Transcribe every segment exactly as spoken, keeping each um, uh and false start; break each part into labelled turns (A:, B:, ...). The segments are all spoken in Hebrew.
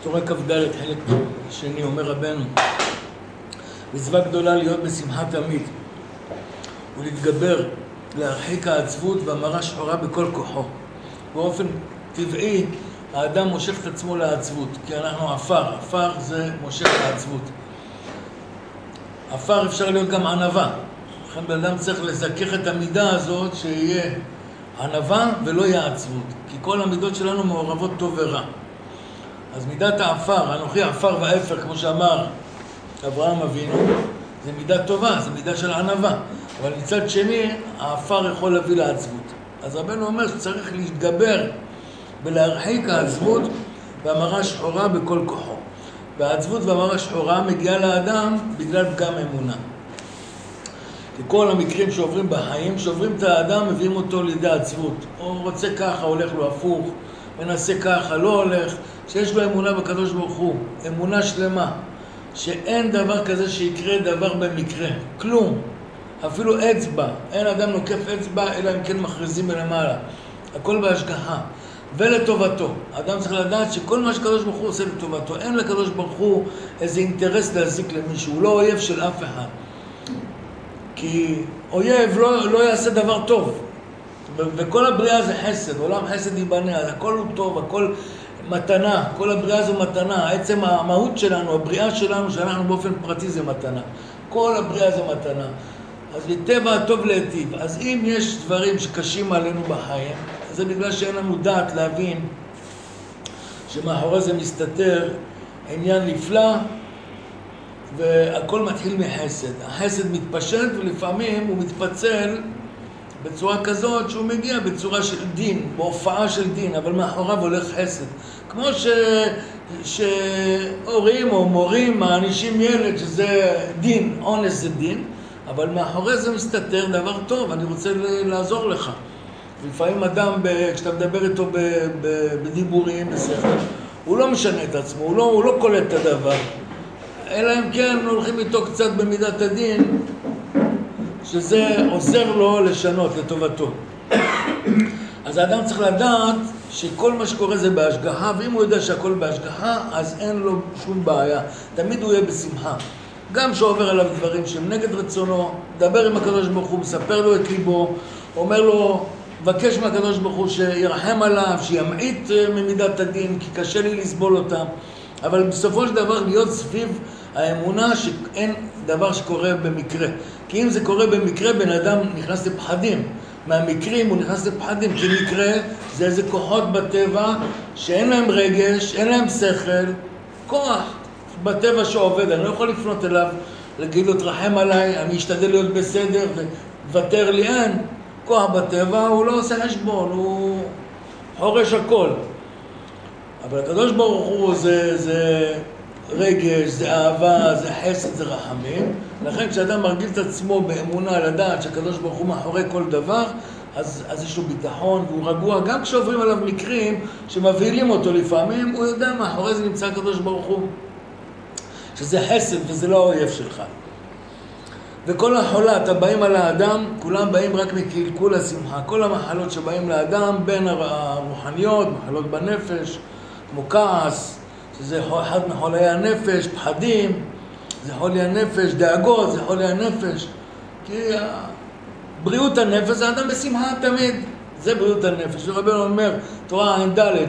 A: תורה כ"ד חלק שני, אומר רבנו, מצווה גדולה להיות בשמחה תמיד ולהתגבר, להרחיק העצבות והמרה שחורה בכל כוחו. באופן טבעי האדם מושך את עצמו לעצבות, כי אנחנו עפר, עפר זה מושך לעצבות. עפר אפשר להיות גם ענווה, לכן בן אדם צריך לזכך את המידה הזאת שיהיה ענווה ולא יהיה עצבות, כי כל המידות שלנו מעורבות טוב ורע. אז מידת העפר, אנוכי עפר ואפר, כמו שאמר אברהם אבינו, זה מידה טובה, זה מידה של ענווה. אבל מצד שני, העפר יכול להביא לעצבות. אז רבנו אומר שצריך להתגבר ולהרחיק העצבות והמרה שחורה בכל כוחו. והעצבות והמרה שחורה מגיעה לאדם בגלל פגם אמונה. כי כל המקרים שעוברים בחיים, שעוברים את האדם, מביאים אותו לידי עצבות. הוא רוצה ככה, הולך לו הפוך, מנסה ככה, לא הולך. שיש לו אמונה בקדוש ברוך הוא, אמונה שלמה, שאין דבר כזה שיקרה דבר במקרה, כלום. אפילו אצבע, אין אדם נוקף אצבע, אלא אם כן מכריזים מלמעלה. הכל בהשגחה, ולטובתו. האדם צריך לדעת שכל מה שקדוש ברוך הוא עושה לטובתו. אין לקדוש ברוך הוא איזה אינטרס להזיק למישהו, הוא לא אויב של אף אחד. כי אויב לא, לא יעשה דבר טוב. וכל הבריאה זה חסד, עולם חסד ייבנה, הכל הוא טוב, הכל מתנה, כל הבריאה זו מתנה, עצם המהות שלנו, הבריאה שלנו, שאנחנו באופן פרטי זה מתנה. כל הבריאה זה מתנה. אז לטבע הטוב להיטיב. אז אם יש דברים שקשים עלינו בחיים, זה בגלל שאין לנו דעת להבין שמאחורי זה מסתתר עניין נפלא, והכל מתחיל מחסד. החסד מתפשט ולפעמים הוא מתפצל בצורה כזאת שהוא מגיע בצורה של דין, בהופעה של דין, אבל מאחוריו הולך חסד. כמו ש... שהורים או מורים מענישים ילד שזה דין, אונס זה דין, אבל מאחורי זה מסתתר דבר טוב, אני רוצה לעזור לך. לפעמים אדם, כשאתה מדבר איתו בדיבורים, בשכל, הוא לא משנה את עצמו, הוא לא, הוא לא קולט את הדבר. אלא אם כן הולכים איתו קצת במידת הדין, שזה עוזר לו לשנות לטובתו. אז האדם צריך לדעת שכל מה שקורה זה בהשגחה, ואם הוא יודע שהכל בהשגחה, אז אין לו שום בעיה. תמיד הוא יהיה בשמחה. גם שעובר עליו דברים שהם נגד רצונו, דבר עם הקדוש ברוך הוא, מספר לו את ליבו, אומר לו, מבקש מהקדוש ברוך הוא שירחם עליו, שימעיט ממידת הדין, כי קשה לי לסבול אותם. אבל בסופו של דבר להיות סביב האמונה שאין דבר שקורה במקרה. כי אם זה קורה במקרה, בן אדם נכנס לפחדים. מהמקרים הוא נכנס לפחדים, כי מקרה זה איזה כוחות בטבע שאין להם רגש, אין להם שכל, כוח בטבע שעובד. אני לא יכול לפנות אליו, להגיד לו תרחם עליי, אני אשתדל להיות בסדר וותר לי, אין. כוח בטבע הוא לא עושה חשבון, הוא חורש הכל. אבל הקדוש ברוך הוא זה, זה רגש, זה אהבה, זה חסד, זה רחמים. לכן כשאדם מרגיל את עצמו באמונה לדעת שהקדוש ברוך הוא מאחורי כל דבר, אז, אז יש לו ביטחון והוא רגוע. גם כשעוברים עליו מקרים שמבהילים אותו לפעמים, הוא יודע מאחורי זה נמצא הקדוש ברוך הוא. שזה חסד וזה לא האויב שלך. וכל החולות הבאים על האדם, כולם באים רק מקלקול השמחה. כל המחלות שבאים לאדם, בין הרוחניות, מחלות בנפש, כמו כעס, שזה אחד מחולי הנפש, פחדים, זה חולי הנפש, דאגות, זה חולי הנפש. כי בריאות הנפש זה אדם בשמחה תמיד. זה בריאות הנפש. רבנו אומר, תורה עין ד'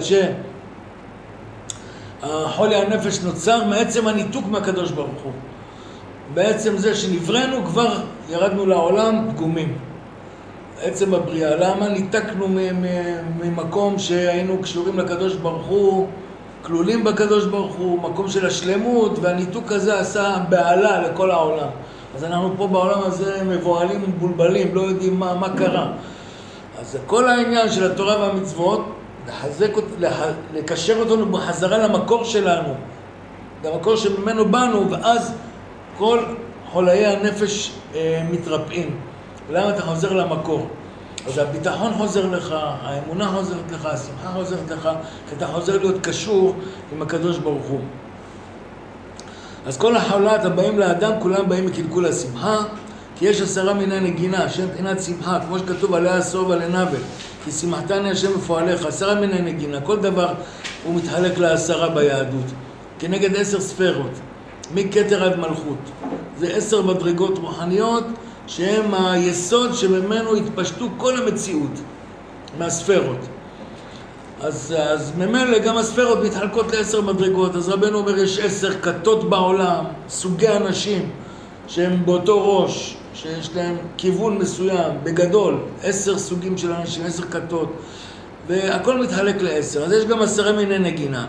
A: שחולי הנפש נוצר מעצם הניתוק מהקדוש ברוך הוא. בעצם זה שנברנו כבר ירדנו לעולם דגומים. עצם הבריאה. למה ניתקנו ממקום שהיינו קשורים לקדוש ברוך הוא, כלולים בקדוש ברוך הוא, מקום של השלמות, והניתוק הזה עשה בעלה לכל העולם. אז אנחנו פה בעולם הזה מבועלים ומבולבלים, לא יודעים מה, מה קרה. אז כל העניין של התורה והמצוות, לחזק, לקשר אותנו בחזרה למקור שלנו, למקור שממנו באנו, ואז כל חוליי הנפש אה, מתרפאים. למה אתה חוזר למקור? אז הביטחון חוזר לך, האמונה חוזרת לך, השמחה חוזרת לך, כי אתה חוזר להיות קשור עם הקדוש ברוך הוא. אז כל החולות הבאים לאדם, כולם באים מקלקול השמחה, כי יש עשרה מיני נגינה, שם מבחינת שמחה, כמו שכתוב עליה עשור ועלי נבל, כי שמחתני השם בפועליך, עשרה מיני נגינה, כל דבר הוא מתחלק לעשרה ביהדות, כנגד עשר ספרות, מכתר עד מלכות. זה עשר מדרגות רוחניות שהם היסוד שממנו התפשטו כל המציאות, מהספרות. אז, אז ממילא גם הספרות מתחלקות לעשר מדרגות. אז רבנו אומר, יש עשר כתות בעולם, סוגי אנשים שהם באותו ראש, שיש להם כיוון מסוים, בגדול, עשר סוגים של אנשים, עשר כתות, והכל מתחלק לעשר. אז יש גם עשרה מיני נגינה.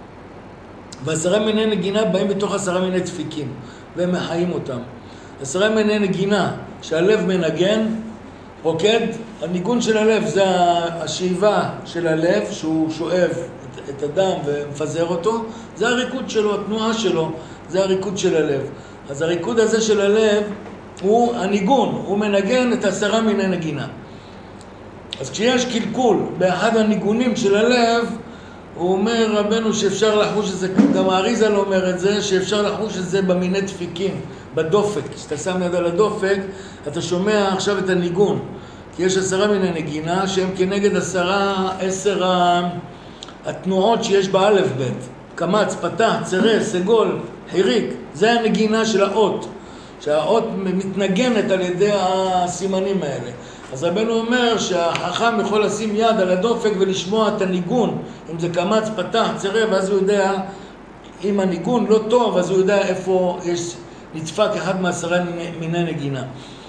A: ועשרה מיני נגינה באים בתוך עשרה מיני דפיקים, והם מחיים אותם. עשרה מיני נגינה שהלב מנגן, רוקד, הניגון של הלב זה השאיבה של הלב, שהוא שואב את, את הדם ומפזר אותו, זה הריקוד שלו, התנועה שלו, זה הריקוד של הלב. אז הריקוד הזה של הלב הוא הניגון, הוא מנגן את עשרה מיני נגינה. אז כשיש קלקול באחד הניגונים של הלב, הוא אומר רבנו שאפשר לחוש את זה, גם האריזל אומר את זה, שאפשר לחוש את זה במיני דפיקים, בדופק. כשאתה שם יד על הדופק, אתה שומע עכשיו את הניגון. כי יש עשרה מיני נגינה שהם כנגד עשרה, עשר התנועות שיש באלף בית. קמץ, פתח, צרה, סגול, חיריק. זה הנגינה של האות. שהאות מתנגנת על ידי הסימנים האלה. אז רבנו אומר שהחכם יכול לשים יד על הדופק ולשמוע את הניגון. אם זה קמץ, פתח, צרה, ואז הוא יודע, אם הניגון לא טוב, אז הוא יודע איפה יש נדפק אחד מעשרה מיני נגינה.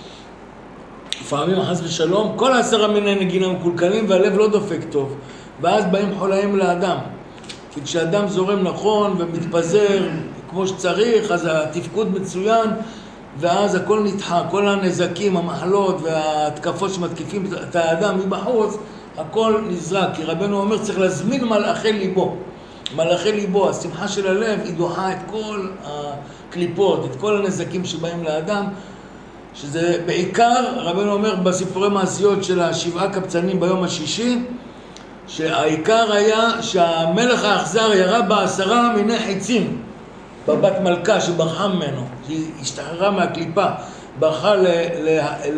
A: לפעמים חס ושלום, כל העשרה מיני נגינה מקולקלים והלב לא דופק טוב. ואז באים חולאים לאדם. כי כשאדם זורם נכון ומתפזר כמו שצריך, אז התפקוד מצוין, ואז הכל נדחה, כל הנזקים, המחלות וההתקפות שמתקיפים את האדם מבחוץ, הכל נזרק. כי רבנו אומר, צריך להזמין מלאכי ליבו. מלאכי ליבו, השמחה של הלב, היא דוחה את כל הקליפות, את כל הנזקים שבאים לאדם, שזה בעיקר, רבנו אומר בסיפורי מעשיות של השבעה קבצנים ביום השישי, שהעיקר היה שהמלך האכזר ירה בעשרה מיני חיצים, בבת מלכה שברחה ממנו, שהיא השתחררה מהקליפה, ברחה ל, ל, ל,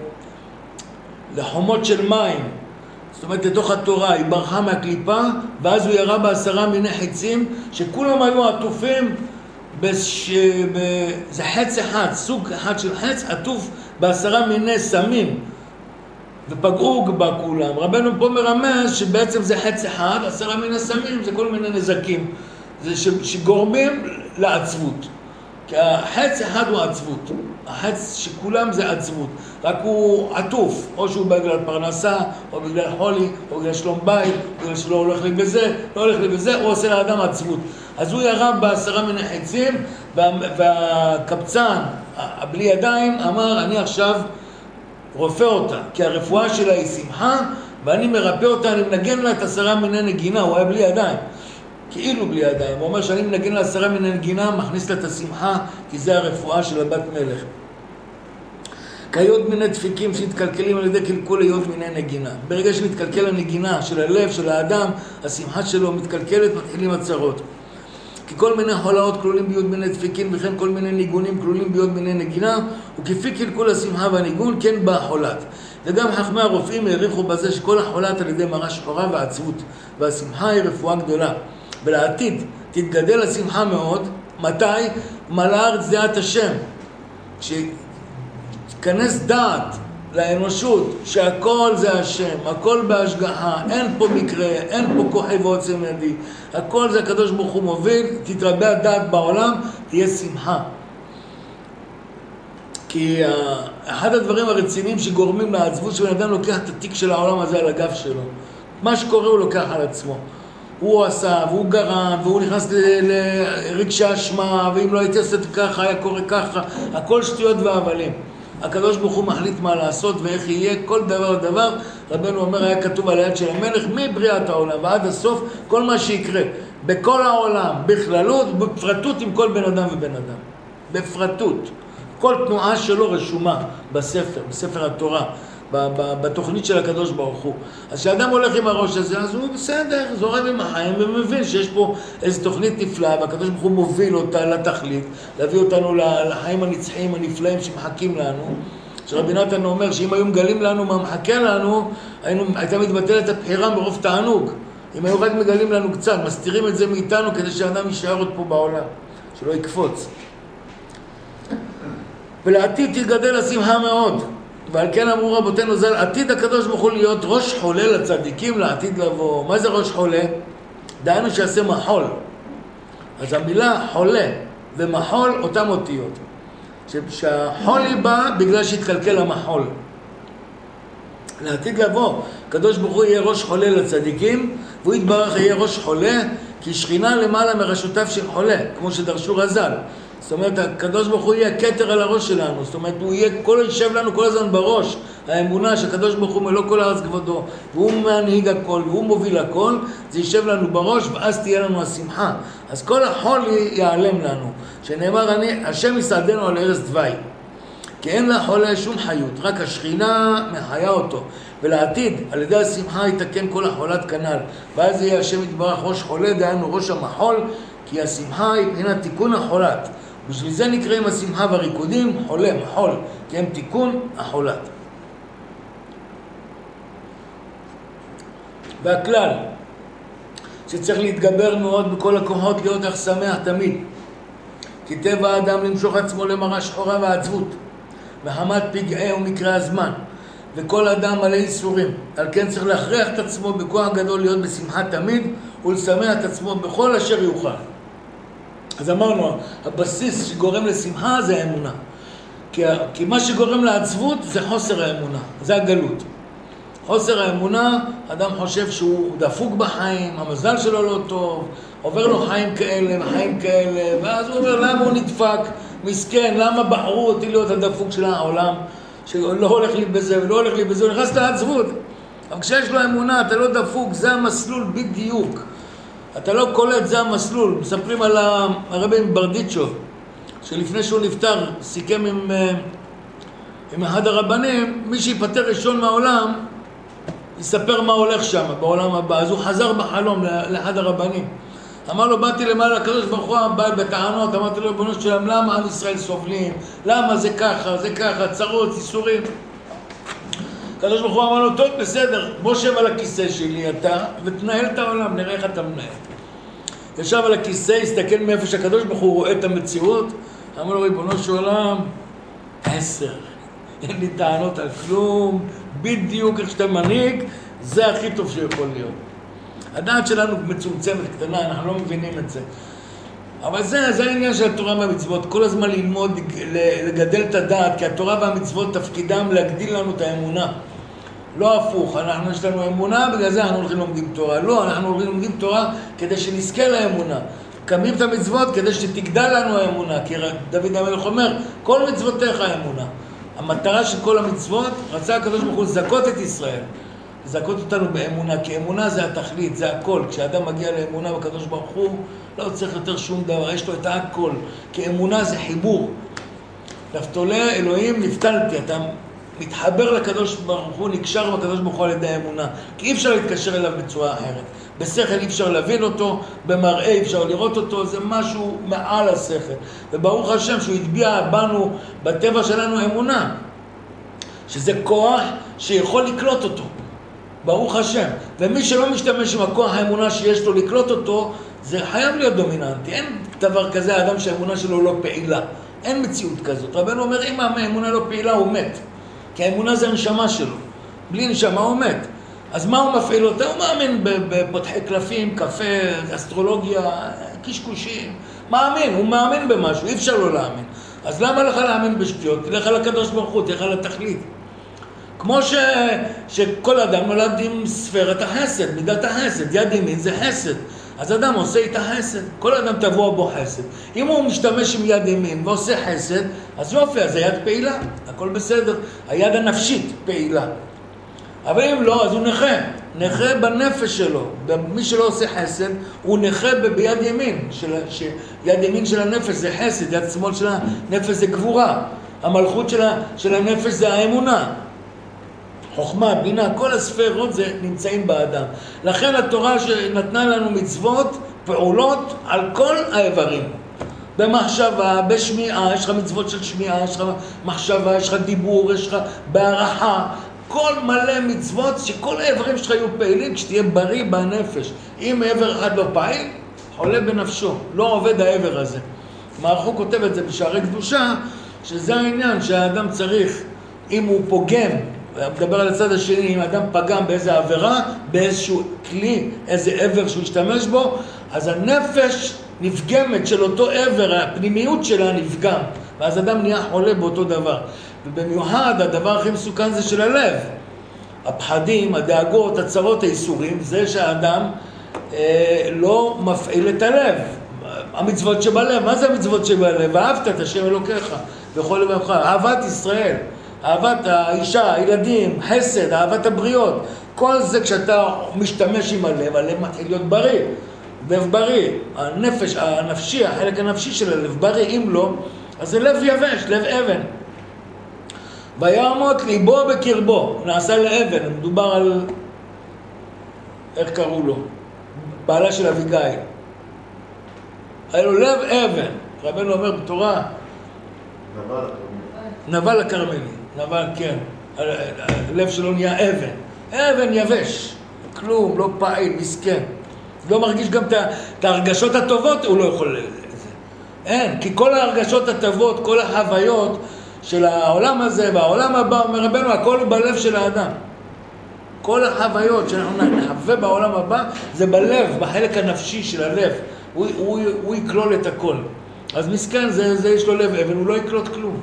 A: לחומות של מים, זאת אומרת לתוך התורה, היא ברחה מהקליפה, ואז הוא ירה בעשרה מיני חיצים, שכולם היו עטופים, בש... ב... זה חץ אחד, סוג אחד של חץ, עטוף בעשרה מיני סמים, ופגעו בה כולם. רבנו פה מרמז שבעצם זה חץ אחד, עשרה מיני סמים, זה כל מיני נזקים, זה ש... שגורמים לעצבות. כי החץ אחד הוא עצבות, החץ שכולם זה עצבות, רק הוא עטוף, או שהוא בגלל פרנסה, או בגלל חולי, או בגלל שלום בית, או בגלל שלא הולך לי בזה, לא הולך לי בזה, הוא עושה לאדם עצבות. אז הוא ירה בעשרה מיני חיצים, והקבצן, בלי ידיים, אמר, אני עכשיו רופא אותה, כי הרפואה שלה היא שמחה, ואני מרפא אותה, אני מנגן לה את עשרה מיני נגינה, הוא היה בלי ידיים. כאילו בלי ידיים, הוא אומר שאני מנגן לה עשרה מיני נגינה, מכניס לה את השמחה, כי זה הרפואה של הבת מלך. כיוד מיני דפיקים שהתקלקלים על ידי קלקול היוד מיני נגינה. ברגע שמתקלקל הנגינה של הלב, של האדם, השמחה שלו מתקלקלת, מתחילים הצרות. כי כל מיני חולאות כלולים ביוד מיני דפיקים, וכן כל מיני ניגונים כלולים ביוד מיני נגינה, וכפי קלקול השמחה והניגון, כן בא החולת. וגם חכמי הרופאים העריכו בזה שכל החולת על ידי מראה שחורה ועצבות, והשמחה היא רפואה גדולה. ולעתיד תתגדל השמחה מאוד, מתי? מלא הארץ דעת השם. שתכנס דעת לאנושות שהכל זה השם, הכל בהשגחה, אין פה מקרה, אין פה כוחי ועוצם ידי, הכל זה הקדוש ברוך הוא מוביל, תתרבה הדעת בעולם, תהיה שמחה. כי אחד הדברים הרציניים שגורמים לעצבות שבן אדם לוקח את התיק של העולם הזה על הגב שלו. מה שקורה הוא לוקח על עצמו. הוא עשה, והוא גרם, והוא נכנס לרגשי אשמה, ואם לא הייתי עושה ככה, היה קורה ככה, הכל שטויות והבלים. הקדוש ברוך הוא מחליט מה לעשות ואיך יהיה, כל דבר דבר, רבנו אומר, היה כתוב על היד של המלך, מבריאת העולם ועד הסוף, כל מה שיקרה, בכל העולם, בכללות, בפרטות עם כל בן אדם ובן אדם. בפרטות. כל תנועה שלו רשומה בספר, בספר התורה. בתוכנית של הקדוש ברוך הוא. אז כשאדם הולך עם הראש הזה, אז הוא בסדר, זורם עם החיים ומבין שיש פה איזו תוכנית נפלאה, והקדוש ברוך הוא מוביל אותה לתכלית, להביא אותנו לחיים הנצחיים הנפלאים שמחכים לנו. שרבי נתן אומר שאם היו מגלים לנו מה מחכה לנו, היינו, הייתה מתבטלת הבחירה מרוב תענוג. אם היו רק מגלים לנו קצת, מסתירים את זה מאיתנו כדי שהאדם יישאר עוד פה בעולם, שלא יקפוץ. ולעתיד תגדל השמחה מאוד, ועל כן אמרו רבותינו ז"ל, עתיד הקדוש ברוך הוא להיות ראש חולה לצדיקים לעתיד לבוא. מה זה ראש חולה? דהיינו שיעשה מחול. אז המילה חולה ומחול אותם אותיות. שהחול היא באה בגלל שהתקלקל המחול. לעתיד לבוא, הקדוש ברוך הוא יהיה ראש חולה לצדיקים, והוא יתברך יהיה ראש חולה, כי שכינה למעלה מרשותיו של חולה, כמו שדרשו רז"ל. זאת אומרת, הקדוש ברוך הוא יהיה כתר על הראש שלנו, זאת אומרת, הוא יהיה, כל יישב לנו כל הזמן בראש, האמונה שהקדוש ברוך הוא מלוא כל הארץ כבודו, והוא מנהיג הכל, והוא מוביל הכל, זה יישב לנו בראש, ואז תהיה לנו השמחה. אז כל החול ייעלם לנו, שנאמר, אני, השם יסעדנו על ארץ דווי, כי אין לחולה שום חיות, רק השכינה מחיה אותו, ולעתיד, על ידי השמחה יתקן כל החולת כנל, ואז יהיה השם יתברך ראש חולה, דהיינו ראש המחול, כי השמחה היא מבחינת תיקון החולת. בשביל זה נקראים השמחה והריקודים חולה, מחול, כי הם תיקון החולת. והכלל, שצריך להתגבר מאוד בכל הכוחות, להיות אך שמח תמיד. כי טבע האדם למשוך עצמו למראה שחורה ועצבות, מחמת פגעי ומקרה הזמן, וכל אדם מלא איסורים. על כן צריך להכריח את עצמו בכוח גדול להיות בשמחה תמיד, ולשמח את עצמו בכל אשר יוכל. אז אמרנו, הבסיס שגורם לשמחה זה האמונה. כי, כי מה שגורם לעצבות זה חוסר האמונה, זה הגלות. חוסר האמונה, אדם חושב שהוא דפוק בחיים, המזל שלו לא טוב, עובר לו חיים כאלה וחיים כאלה, ואז הוא אומר, למה הוא נדפק? מסכן, למה בחרו אותי להיות הדפוק של העולם, שלא הולך לי בזה ולא הולך לי בזה, הוא נכנס לעצבות. אבל כשיש לו אמונה, אתה לא דפוק, זה המסלול בדיוק. אתה לא קולט, זה המסלול. מספרים על הרבי ברדיצ'וב, שלפני שהוא נפטר, סיכם עם, עם אחד הרבנים, מי שיפטר ראשון מהעולם, יספר מה הולך שם, בעולם הבא. אז הוא חזר בחלום לאחד הרבנים. אמר לו, באתי למעלה לקדוש ברוך הוא, בא בטענות, אמרתי לו, בנו שלם, למה עם ישראל סובלים? למה זה ככה, זה ככה, צרות, איסורים? הקדוש ברוך הוא אמר לו, טוב, בסדר, בוא שב על הכיסא שלי אתה, ותנהל את העולם, נראה איך אתה מנהל. ישב על הכיסא, הסתכל מאיפה שהקדוש ברוך הוא רואה את המציאות, אמר לו, ריבונו של עולם, עשר, אין לי טענות על כלום, בדיוק איך שאתה מנהיג, זה הכי טוב שיכול להיות. הדעת שלנו מצומצמת קטנה, אנחנו לא מבינים את זה. אבל זה, זה העניין של התורה והמצוות, כל הזמן ללמוד, לגדל את הדעת, כי התורה והמצוות תפקידם להגדיל לנו את האמונה. לא הפוך, אנחנו יש לנו אמונה, בגלל זה אנחנו הולכים לומדים תורה. לא, אנחנו הולכים לומדים תורה כדי שנזכה לאמונה. קמים את המצוות כדי שתגדל לנו האמונה, כי דוד המלך אומר, כל מצוותיך האמונה. המטרה של כל המצוות, רצה הקדוש ברוך הוא לזכות את ישראל. לזכות אותנו באמונה, כי אמונה זה התכלית, זה הכל. כשאדם מגיע לאמונה בקדוש ברוך הוא, לא צריך יותר שום דבר, יש לו את הכל. כי אמונה זה חיבור. נפתולי אלוהים נפתלתי, אתה מתחבר לקדוש ברוך הוא, נקשר בקדוש ברוך הוא על ידי האמונה. כי אי אפשר להתקשר אליו בצורה אחרת. בשכל אי אפשר להבין אותו, במראה אי אפשר לראות אותו, זה משהו מעל השכל. וברוך השם שהוא התביע בנו, בטבע שלנו אמונה. שזה כוח שיכול לקלוט אותו. ברוך השם. ומי שלא משתמש עם הכוח האמונה שיש לו לקלוט אותו, זה חייב להיות דומיננטי. אין דבר כזה, האדם שהאמונה שלו לא פעילה. אין מציאות כזאת. רבנו אומר, אם האמונה לא פעילה, הוא מת. כי האמונה זה הנשמה שלו. בלי נשמה הוא מת. אז מה הוא מפעיל אותה? הוא מאמין בפותחי קלפים, קפה, אסטרולוגיה, קשקושים. מאמין, הוא מאמין במשהו, אי אפשר לא להאמין. אז למה לך להאמין בשטויות? תלך על הקדוש ברוך הוא, תלך על התכלית. כמו ש... שכל אדם נולד עם ספרת החסד, מידת החסד, יד ימין זה חסד. אז אדם עושה איתה חסד, כל אדם תבוא בו חסד. אם הוא משתמש עם יד ימין ועושה חסד, אז יופי, אז היד פעילה, הכל בסדר. היד הנפשית פעילה. אבל אם לא, אז הוא נכה, נכה בנפש שלו. מי שלא עושה חסד, הוא נכה ביד ימין. של... ש... יד ימין של הנפש זה חסד, יד שמאל של הנפש זה גבורה. המלכות של, ה... של הנפש זה האמונה. חוכמה, בינה, כל הספרות זה נמצאים באדם. לכן התורה שנתנה לנו מצוות, פעולות על כל האיברים. במחשבה, בשמיעה, יש לך מצוות של שמיעה, יש לך מחשבה, יש לך דיבור, יש לך בערכה. כל מלא מצוות, שכל האיברים שלך יהיו פעילים, כשתהיה בריא בנפש. אם העבר אחד לא פעיל, חולה בנפשו, לא עובד העבר הזה. מערכו כותב את זה בשערי קדושה, שזה העניין שהאדם צריך, אם הוא פוגם, מדבר על הצד השני, אם האדם פגם באיזה עבירה, באיזשהו כלי, איזה עבר שהוא השתמש בו, אז הנפש נפגמת של אותו עבר, הפנימיות שלה נפגם, ואז אדם נהיה חולה באותו דבר. ובמיוחד הדבר הכי מסוכן זה של הלב. הפחדים, הדאגות, הצרות, האיסורים, זה שהאדם אה, לא מפעיל את הלב. המצוות שבלב, מה זה המצוות שבלב? אהבת את השם אלוקיך בכל לבבך, אהבת ישראל, אהבת האישה, הילדים, חסד, אהבת הבריות, כל זה כשאתה משתמש עם הלב, הלב מתחיל להיות בריא, לב בריא, הנפש, הנפשי, החלק הנפשי של הלב בריא, אם לא, אז זה לב יבש, לב אבן. ויעמוד ליבו בקרבו, נעשה לאבן, מדובר על, איך קראו לו? בעלה של אביגיל. היה לו לב אבן, רבנו אומר בתורה,
B: נבל הכרמלי.
A: נבל הכרמלי, נבל, כן, הלב שלו נהיה אבן, אבן יבש, כלום, לא פעיל, מסכן, לא מרגיש גם את ההרגשות הטובות, הוא לא יכול לזה. אין, כי כל ההרגשות הטובות, כל החוויות של העולם הזה והעולם הבא, אומר רבנו, הכל הוא בלב של האדם. כל החוויות שאנחנו נחווה בעולם הבא, זה בלב, בחלק הנפשי של הלב. הוא, הוא, הוא יקלול את הכל. אז מסכן, זה, זה יש לו לב אבן, הוא לא יקלוט כלום.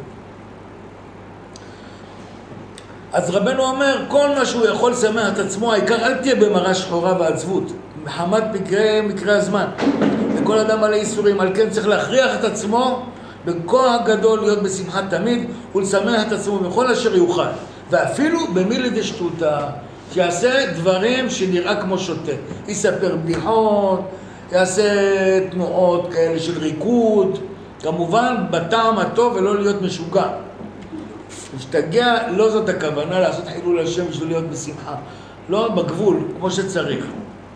A: אז רבנו אומר, כל מה שהוא יכול לשמח את עצמו, העיקר אל תהיה במראה שחורה ועצבות, מחמת מקרה, מקרה הזמן. וכל אדם מלא איסורים, על כן צריך להכריח את עצמו בכוח גדול להיות בשמחה תמיד, ולשמח את עצמו בכל אשר יוכל. ואפילו במילי דשטותא, שיעשה דברים שנראה כמו שוטה. יספר בדיחות, יעשה תנועות כאלה של ריקוד, כמובן בטעם הטוב ולא להיות משוגע. משתגע, לא זאת הכוונה לעשות חילול השם בשביל להיות בשמחה. לא בגבול, כמו שצריך.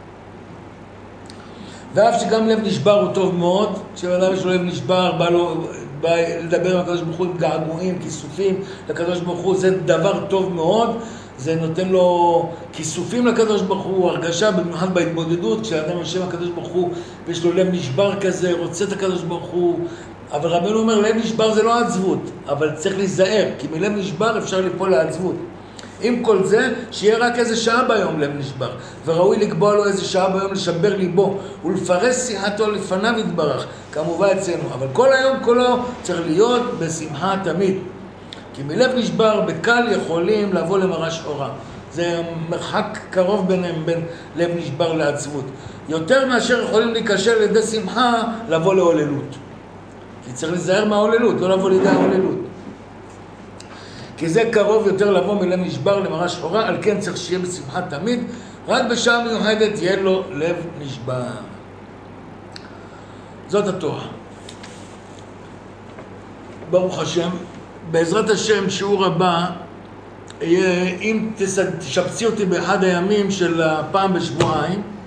A: ואף שגם לב נשבר הוא טוב מאוד, כשאדם יש לו לב נשבר, בא לו, בא לדבר עם הקדוש ברוך הוא עם געגועים, כיסופים לקדוש ברוך הוא, זה דבר טוב מאוד, זה נותן לו כיסופים לקדוש ברוך הוא, הרגשה במיוחד בהתמודדות, כשאדם יושב עם הקדוש ברוך הוא ויש לו לב נשבר כזה, רוצה את הקדוש ברוך הוא, אבל רבנו אומר, לב נשבר זה לא עצבות, אבל צריך להיזהר, כי מלב נשבר אפשר ליפול לעצבות. עם כל זה, שיהיה רק איזה שעה ביום לב נשבר, וראוי לקבוע לו איזה שעה ביום לשבר ליבו, ולפרס שיחתו לפניו יתברך, כמובן אצלנו, אבל כל היום כולו צריך להיות בשמחה תמיד. כי מלב נשבר בקל יכולים לבוא למראה שחורה. זה מרחק קרוב ביניהם בין לב נשבר לעצבות. יותר מאשר יכולים להיקשר לידי שמחה לבוא להוללות. כי צריך להיזהר מההוללות, לא לבוא לידי ההוללות. כי זה קרוב יותר לבוא מלב נשבר למראה שחורה, על כן צריך שיהיה בשמחה תמיד, רק בשעה מיוחדת יהיה לו לב נשבר. זאת התורה. ברוך השם. בעזרת השם, שיעור הבא, יהיה, אם תשפצי אותי באחד הימים של הפעם בשבועיים,